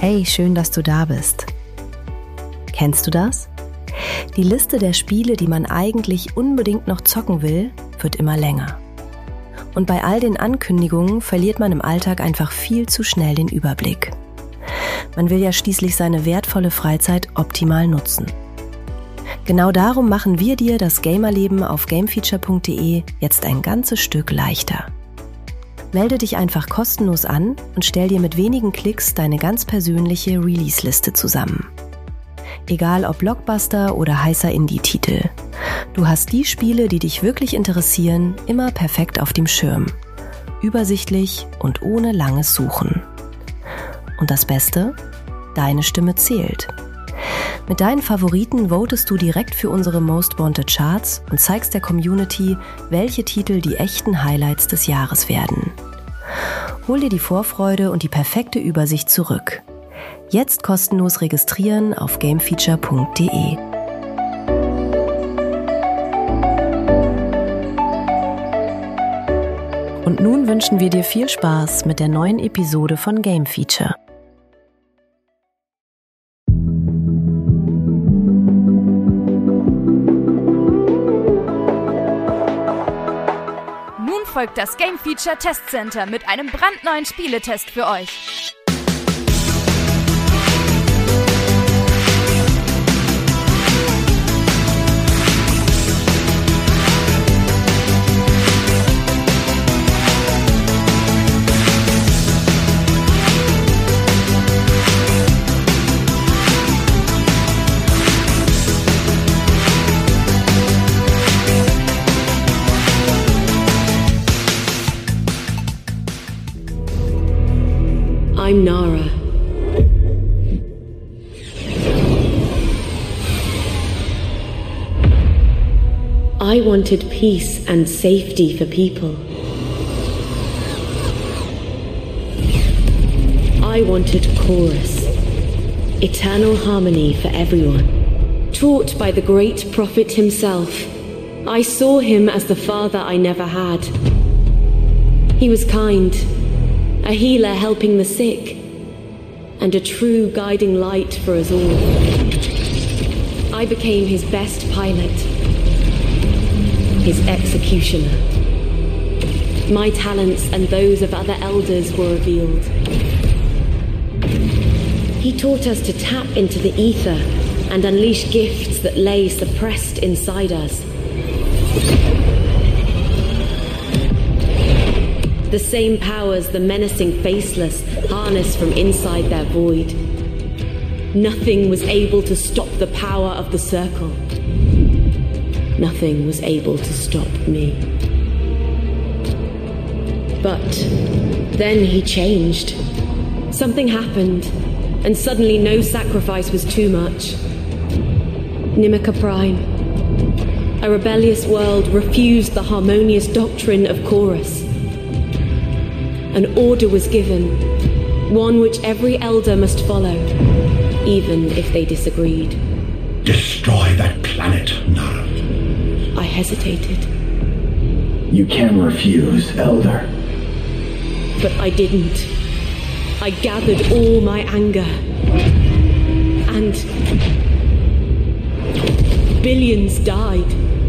Hey, schön, dass du da bist. Kennst du das? Die Liste der Spiele, die man eigentlich unbedingt noch zocken will, wird immer länger. Und bei all den Ankündigungen verliert man im Alltag einfach viel zu schnell den Überblick. Man will ja schließlich seine wertvolle Freizeit optimal nutzen. Genau darum machen wir dir das Gamerleben auf gamefeature.de jetzt ein ganzes Stück leichter. Melde dich einfach kostenlos an und stell dir mit wenigen Klicks deine ganz persönliche Release-Liste zusammen. Egal ob Blockbuster oder heißer Indie-Titel. Du hast die Spiele, die dich wirklich interessieren, immer perfekt auf dem Schirm. Übersichtlich und ohne langes Suchen. Und das Beste? Deine Stimme zählt. Mit deinen Favoriten votest du direkt für unsere Most Wanted Charts und zeigst der Community, welche Titel die echten Highlights des Jahres werden. Hol dir die Vorfreude und die perfekte Übersicht zurück. Jetzt kostenlos registrieren auf gamefeature.de. Und nun wünschen wir dir viel Spaß mit der neuen Episode von Game Feature. Nun folgt das Game Feature Test Center mit einem brandneuen Spieletest für euch. I'm Nara. I wanted peace and safety for people. I wanted chorus, eternal harmony for everyone. Taught by the great prophet himself, I saw him as the father I never had. He was kind, a healer helping the sick, and a true guiding light for us all. I became his best pilot, his executioner. My talents and those of other elders were revealed. He taught us to tap into the ether and unleash gifts that lay suppressed inside us. The same powers the menacing faceless harness from inside their void. Nothing was able to stop the power of the circle. Nothing was able to stop me. But then he changed. Something happened, and suddenly no sacrifice was too much. Nimica Prime. A rebellious world refused the harmonious doctrine of chorus. An order was given, one which every elder must follow, even if they disagreed. Destroy that planet, Nara. I hesitated. You can refuse, Elder. But I didn't. I gathered all my anger. And billions died.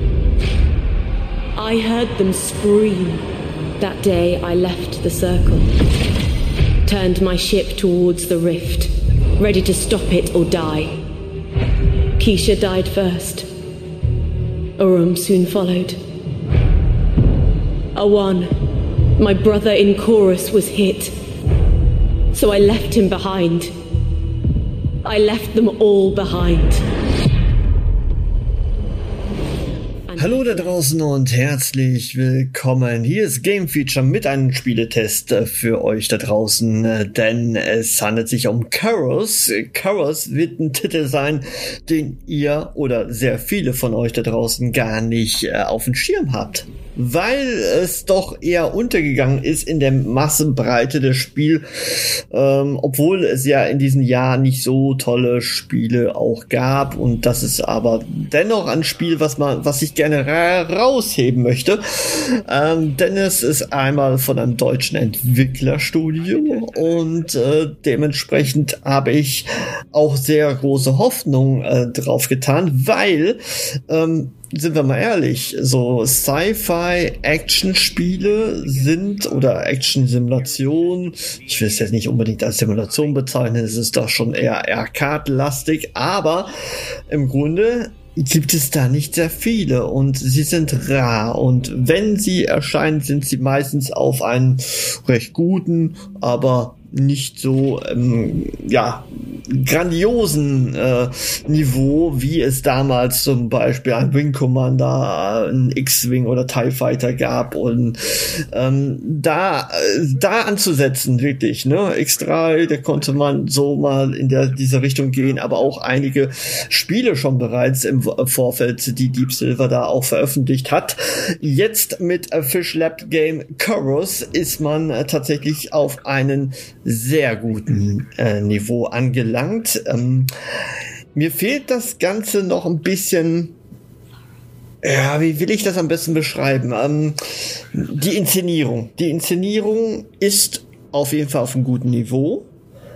I heard them scream. That day I left the circle, turned my ship towards the rift, ready to stop it or die. Keisha died first. Urum soon followed. Awan, my brother in chorus, was hit. So I left him behind. I left them all behind. Hallo da draußen und herzlich willkommen. Hier ist Game Feature mit einem Spieletest für euch da draußen, denn es handelt sich um Chorus. Chorus wird ein Titel sein, den ihr oder sehr viele von euch da draußen gar nicht auf dem Schirm habt, weil es doch eher untergegangen ist in der Massenbreite des Spiels, obwohl es ja in diesem Jahr nicht so tolle Spiele auch gab, und das ist aber dennoch ein Spiel, was ich gerne gerne rausheben möchte. Denn es ist einmal von einem deutschen Entwicklerstudio und dementsprechend habe ich auch sehr große Hoffnung drauf getan, weil sind wir mal ehrlich, so Sci-Fi-Action-Spiele sind oder Action-Simulationen, ich will es jetzt nicht unbedingt als Simulation bezeichnen, es ist doch schon eher Arcade-lastig, aber im Grunde gibt es da nicht sehr viele und sie sind rar und wenn sie erscheinen, sind sie meistens auf einen recht guten, aber nicht so grandiosen Niveau, wie es damals zum Beispiel ein Wing Commander, ein X-Wing oder TIE Fighter gab und da anzusetzen, wirklich, ne? X3, da konnte man so mal in diese Richtung gehen, aber auch einige Spiele schon bereits im Vorfeld, die Deep Silver da auch veröffentlicht hat. Jetzt mit Fish Lab Game Chorus ist man tatsächlich auf einen sehr guten Niveau angelangt. Mir fehlt das Ganze noch ein bisschen, ja, wie will ich das am besten beschreiben? Die Inszenierung. Die Inszenierung ist auf jeden Fall auf einem guten Niveau,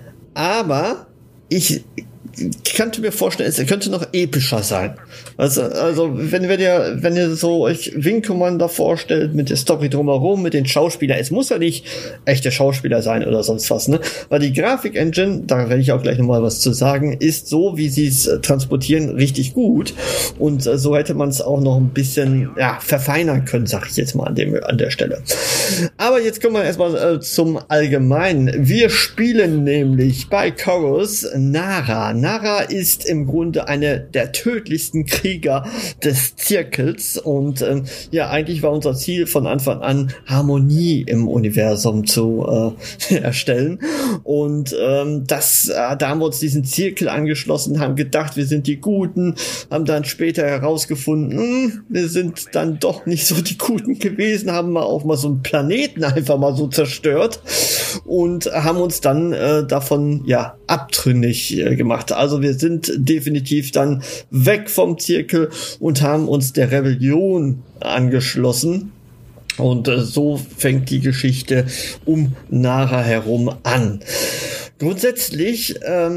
aber ich könnte mir vorstellen, es könnte noch epischer sein. Also wenn ihr so euch Wing Commander vorstellt, mit der Story drumherum, mit den Schauspielern, es muss ja nicht echte Schauspieler sein oder sonst was, ne? Weil die Grafik-Engine, da werde ich auch gleich nochmal was zu sagen, ist so, wie sie es transportieren, richtig gut. Und so hätte man es auch noch ein bisschen, verfeinern können, sag ich jetzt mal an der Stelle. Aber jetzt kommen wir erstmal zum Allgemeinen. Wir spielen nämlich bei Chorus Nara. Nara ist im Grunde eine der tödlichsten Krieger des Zirkels und eigentlich war unser Ziel von Anfang an, Harmonie im Universum zu erstellen und da haben wir uns diesen Zirkel angeschlossen, haben gedacht, wir sind die Guten, haben dann später herausgefunden, wir sind dann doch nicht so die Guten gewesen, haben auch mal so einen Planeten einfach mal so zerstört und haben uns dann davon abtrünnig gemacht. Also wir sind definitiv dann weg vom Zirkel und haben uns der Rebellion angeschlossen. Und so fängt die Geschichte um Nara herum an. Grundsätzlich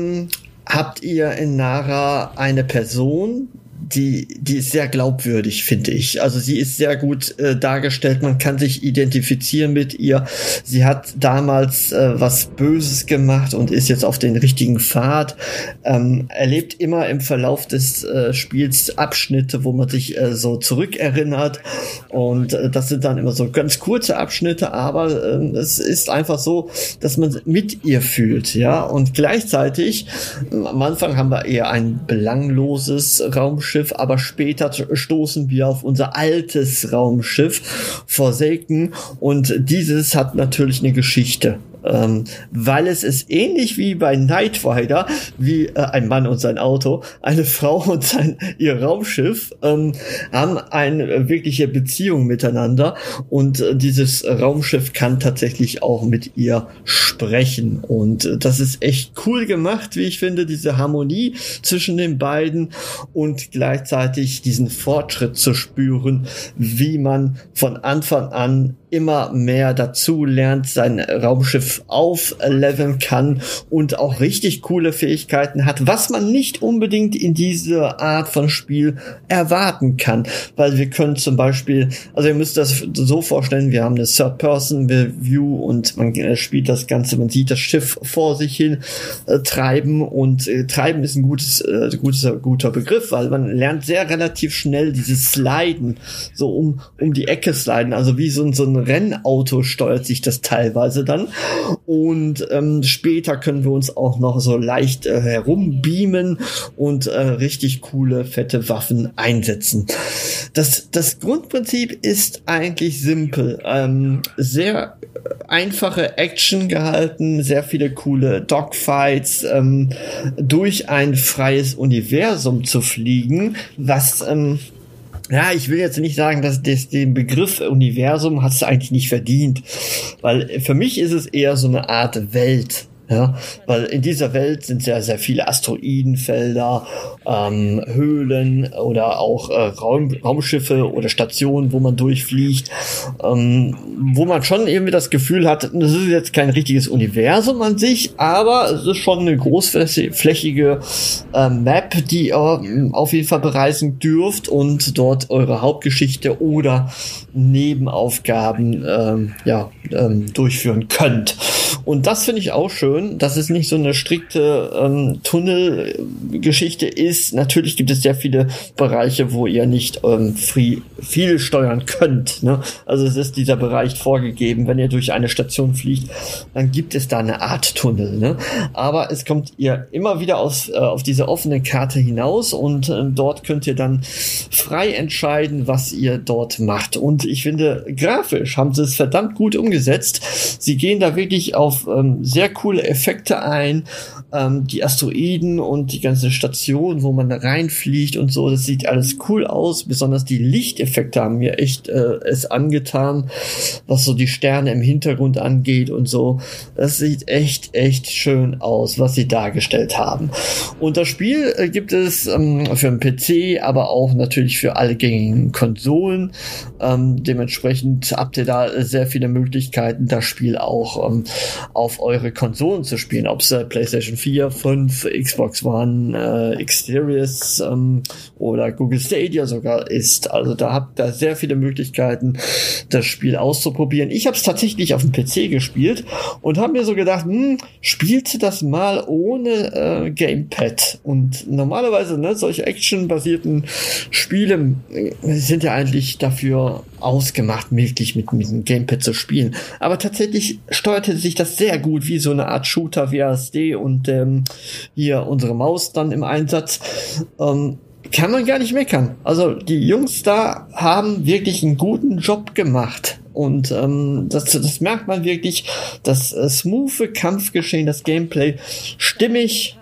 habt ihr in Nara eine Person, die ist sehr glaubwürdig, finde ich. Also sie ist sehr gut dargestellt, man kann sich identifizieren mit ihr. Sie hat damals was Böses gemacht und ist jetzt auf den richtigen Pfad. Erlebt immer im Verlauf des Spiels Abschnitte, wo man sich so zurückerinnert. Und das sind dann immer so ganz kurze Abschnitte, aber es ist einfach so, dass man mit ihr fühlt, ja. Und gleichzeitig, am Anfang haben wir eher ein belangloses Raumschiff, aber später stoßen wir auf unser altes Raumschiff Forsaken und dieses hat natürlich eine Geschichte. Weil es ist ähnlich wie bei Knight Rider, wie ein Mann und sein Auto, eine Frau und ihr Raumschiff haben eine wirkliche Beziehung miteinander und dieses Raumschiff kann tatsächlich auch mit ihr sprechen und das ist echt cool gemacht, wie ich finde, diese Harmonie zwischen den beiden und gleichzeitig diesen Fortschritt zu spüren, wie man von Anfang an immer mehr dazu lernt, sein Raumschiff aufleveln kann und auch richtig coole Fähigkeiten hat, was man nicht unbedingt in dieser Art von Spiel erwarten kann, weil wir können zum Beispiel, also ihr müsst das so vorstellen, wir haben eine Third-Person-View und man spielt das Ganze, man sieht das Schiff vor sich hin treiben und treiben ist ein guter Begriff, weil man lernt sehr relativ schnell dieses Sliden, so um die Ecke sliden, also wie so ein Rennauto steuert sich das teilweise dann und später können wir uns auch noch so leicht herumbeamen und richtig coole, fette Waffen einsetzen. Das Grundprinzip ist eigentlich simpel. Sehr einfache Action gehalten, sehr viele coole Dogfights, durch ein freies Universum zu fliegen, was ich will jetzt nicht sagen, dass den Begriff Universum hat es eigentlich nicht verdient, weil für mich ist es eher so eine Art Welt. Ja, weil in dieser Welt sind sehr, sehr viele Asteroidenfelder, Höhlen oder auch Raumschiffe oder Stationen, wo man durchfliegt, wo man schon irgendwie das Gefühl hat, das ist jetzt kein richtiges Universum an sich, aber es ist schon eine großflächige Map, die ihr auf jeden Fall bereisen dürft und dort eure Hauptgeschichte oder Nebenaufgaben durchführen könnt. Und das finde ich auch schön, dass es nicht so eine strikte Tunnelgeschichte ist. Natürlich gibt es sehr viele Bereiche, wo ihr nicht viel steuern könnt. Ne? Also es ist dieser Bereich vorgegeben. Wenn ihr durch eine Station fliegt, dann gibt es da eine Art Tunnel. Ne? Aber es kommt ihr immer wieder auf diese offene Karte hinaus und dort könnt ihr dann frei entscheiden, was ihr dort macht. Und ich finde, grafisch haben sie es verdammt gut umgesetzt. Sie gehen da wirklich auf sehr coole Effekte ein. Die Asteroiden und die ganze Station, wo man da reinfliegt und so, das sieht alles cool aus. Besonders die Lichteffekte haben mir echt es angetan, was so die Sterne im Hintergrund angeht und so. Das sieht echt schön aus, was sie dargestellt haben. Und das Spiel gibt es für den PC, aber auch natürlich für alle gängigen Konsolen. Dementsprechend habt ihr da sehr viele Möglichkeiten, das Spiel auch auf eure Konsolen zu spielen, ob es PlayStation 4, 5, Xbox One, X-Series oder Google Stadia sogar ist. Also da habt ihr sehr viele Möglichkeiten, das Spiel auszuprobieren. Ich habe es tatsächlich auf dem PC gespielt und habe mir so gedacht, spielte das mal ohne Gamepad. Und normalerweise, solche actionbasierten Spiele sind ja eigentlich dafür ausgemacht, wirklich mit dem Gamepad zu spielen. Aber tatsächlich steuerte sich das sehr gut wie so eine Art Shooter WASD und hier unsere Maus dann im Einsatz. Kann man gar nicht meckern. Also die Jungs da haben wirklich einen guten Job gemacht. Und das merkt man wirklich, das smoothe Kampfgeschehen, das Gameplay stimmig.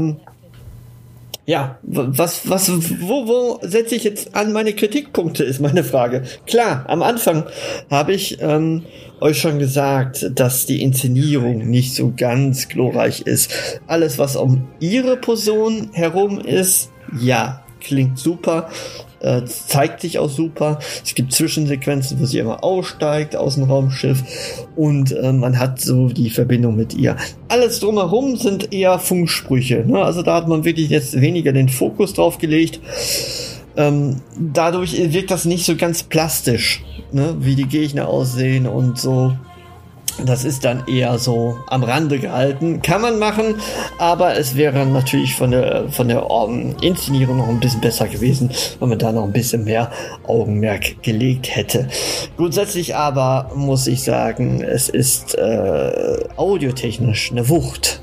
Wo setze ich jetzt an meine Kritikpunkte, ist meine Frage. Klar, am Anfang habe ich euch schon gesagt, dass die Inszenierung nicht so ganz glorreich ist. Alles, was um ihre Person herum ist, ja, klingt super. Zeigt sich auch super. Es gibt Zwischensequenzen, wo sie immer aussteigt aus dem Raumschiff und man hat so die Verbindung mit ihr. Alles drumherum sind eher Funksprüche. Ne? Also da hat man wirklich jetzt weniger den Fokus drauf gelegt. Dadurch wirkt das nicht so ganz plastisch, ne? Wie die Gegner aussehen und so. Das ist dann eher so am Rande gehalten. Kann man machen, aber es wäre natürlich von der Inszenierung noch ein bisschen besser gewesen, wenn man da noch ein bisschen mehr Augenmerk gelegt hätte. Grundsätzlich aber muss ich sagen, es ist audiotechnisch eine Wucht.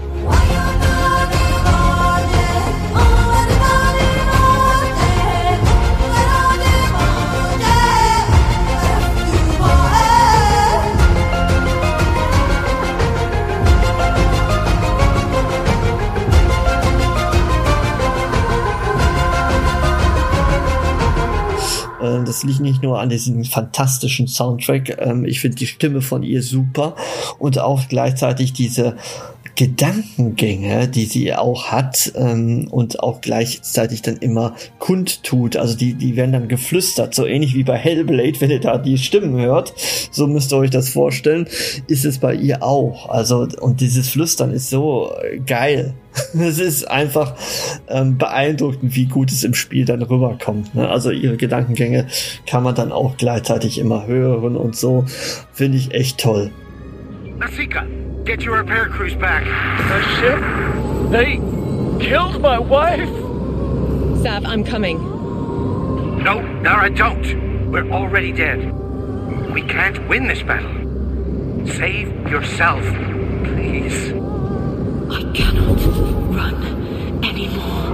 Das liegt nicht nur an diesem fantastischen Soundtrack. Ich finde die Stimme von ihr super und auch gleichzeitig diese Gedankengänge, die sie auch hat und auch gleichzeitig dann immer kundtut. Also die werden dann geflüstert, so ähnlich wie bei Hellblade, wenn ihr da die Stimmen hört. So müsst ihr euch das vorstellen, ist es bei ihr auch. Also und dieses Flüstern ist so geil. Es ist einfach beeindruckend, wie gut es im Spiel dann rüberkommt. Ne? Also ihre Gedankengänge kann man dann auch gleichzeitig immer hören und so. Finde ich echt toll. Nasika, get your repair crews back. The ship? They killed my wife? Sav, I'm coming. No, Nara, don't. We're already dead. We can't win this battle. Save yourself, please. I cannot run anymore.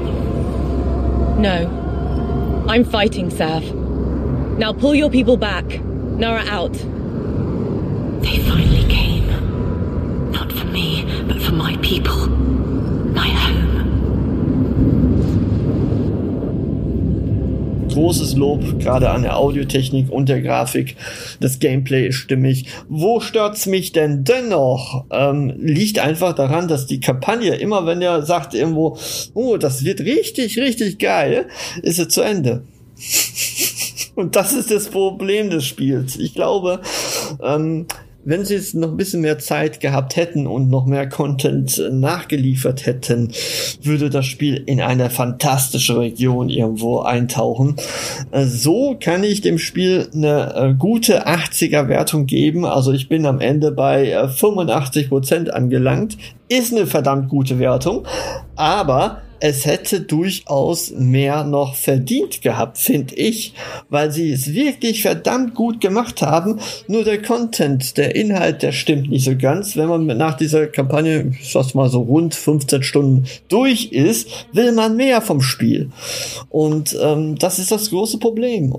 No. I'm fighting, Sav. Now pull your people back. Nara out. They finally came. Not for me, but for my people. My home. großes Lob, gerade an der Audiotechnik und der Grafik. Das Gameplay ist stimmig. Wo stört's mich denn dennoch? Liegt einfach daran, dass die Kampagne, immer wenn er sagt irgendwo, oh, das wird richtig, richtig geil, ist es zu Ende. Und das ist das Problem des Spiels. Ich glaube, wenn sie jetzt noch ein bisschen mehr Zeit gehabt hätten und noch mehr Content nachgeliefert hätten, würde das Spiel in eine fantastische Region irgendwo eintauchen. So kann ich dem Spiel eine gute 80er Wertung geben. Also ich bin am Ende bei 85% angelangt. Ist eine verdammt gute Wertung, aber es hätte durchaus mehr noch verdient gehabt, finde ich, weil sie es wirklich verdammt gut gemacht haben. Nur der Content, der Inhalt, der stimmt nicht so ganz. Wenn man nach dieser Kampagne, ich sag's mal so rund 15 Stunden durch ist, will man mehr vom Spiel. Und das ist das große Problem.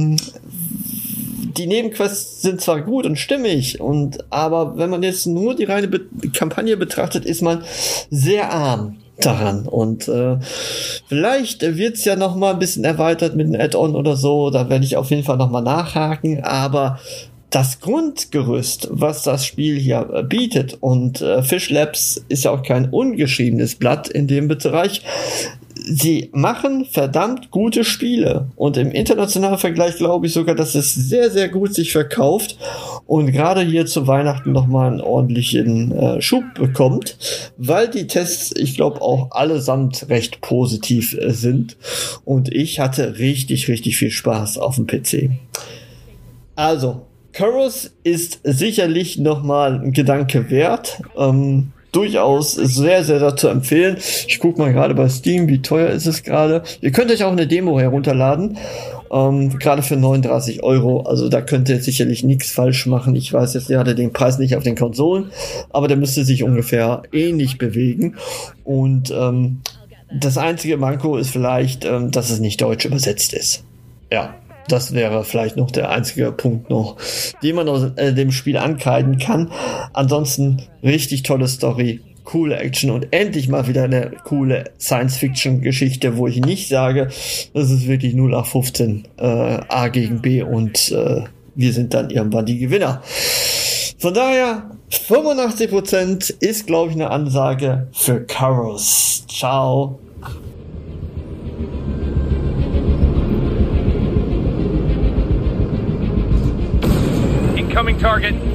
Die Nebenquests sind zwar gut und stimmig, aber wenn man jetzt nur die reine Kampagne betrachtet, ist man sehr arm daran. Und vielleicht wird's ja noch mal ein bisschen erweitert mit einem Add-on oder so. Da werde ich auf jeden Fall noch mal nachhaken. Aber das Grundgerüst, was das Spiel hier bietet, und Fish Labs ist ja auch kein ungeschriebenes Blatt in dem Bereich. Sie machen verdammt gute Spiele und im internationalen Vergleich glaube ich sogar, dass es sehr, sehr gut sich verkauft und gerade hier zu Weihnachten nochmal einen ordentlichen Schub bekommt, weil die Tests, ich glaube, auch allesamt recht positiv sind und ich hatte richtig, richtig viel Spaß auf dem PC. Also, Chorus ist sicherlich nochmal ein Gedanke wert. Durchaus sehr, sehr zu empfehlen. Ich gucke mal gerade bei Steam, wie teuer ist es gerade. Ihr könnt euch auch eine Demo herunterladen, gerade für 39 €. Also da könnt ihr sicherlich nichts falsch machen. Ich weiß jetzt, ihr hattet den Preis nicht auf den Konsolen, aber der müsste sich ungefähr ähnlich bewegen. Und das einzige Manko ist vielleicht, dass es nicht deutsch übersetzt ist. Ja. Das wäre vielleicht noch der einzige Punkt noch, den man aus dem Spiel ankreiden kann. Ansonsten richtig tolle Story, coole Action und endlich mal wieder eine coole Science-Fiction-Geschichte, wo ich nicht sage, das ist wirklich 0815 A gegen B und wir sind dann irgendwann die Gewinner. Von daher, 85% ist, glaube ich, eine Ansage für Chorus. Ciao. Incoming target.